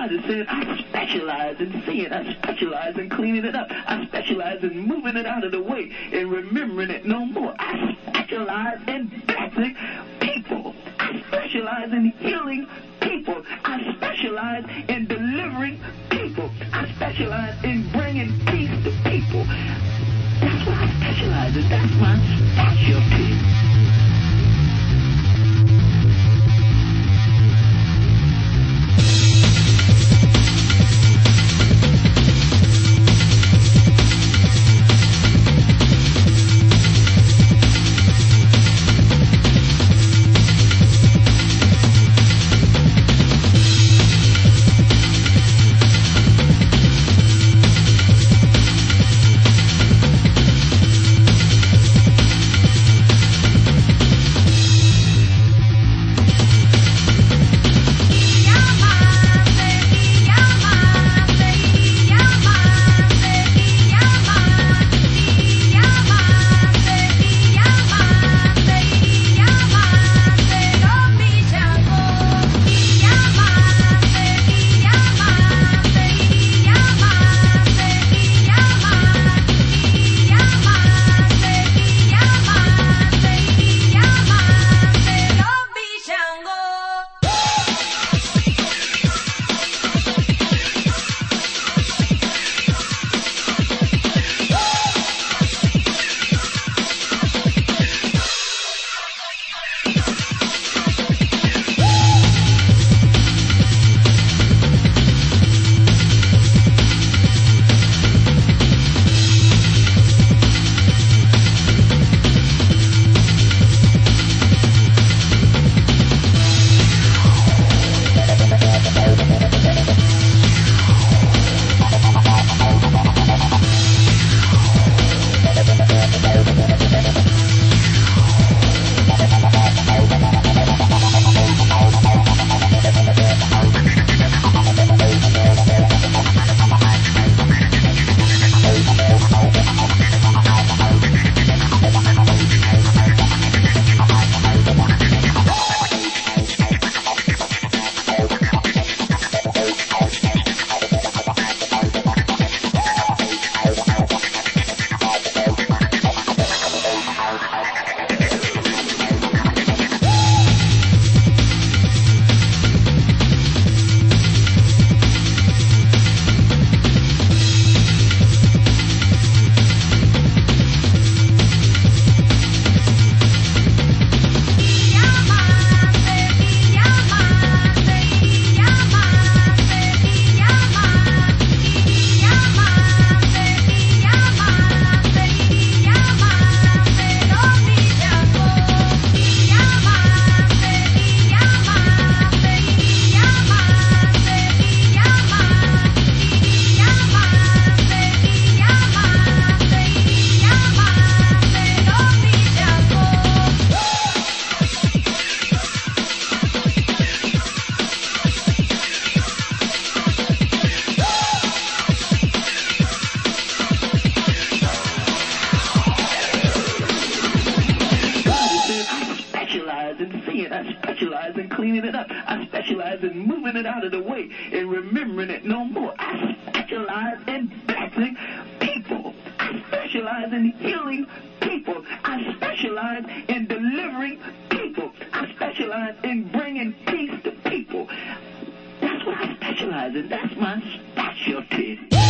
God has said, I specialize in seeing. I specialize in cleaning it up. I specialize in moving it out of the way and remembering it no more. I specialize in blessing people. I specialize in healing people. I specialize in delivering people. I specialize in bringing peace to people. That's what I specialize in. That's my specialty. I specialize in cleaning it up. I specialize in moving it out of the way and remembering it no more. I specialize in blessing people. I specialize in healing people. I specialize in delivering people. I specialize in bringing peace to people. That's what I specialize in. That's my specialty.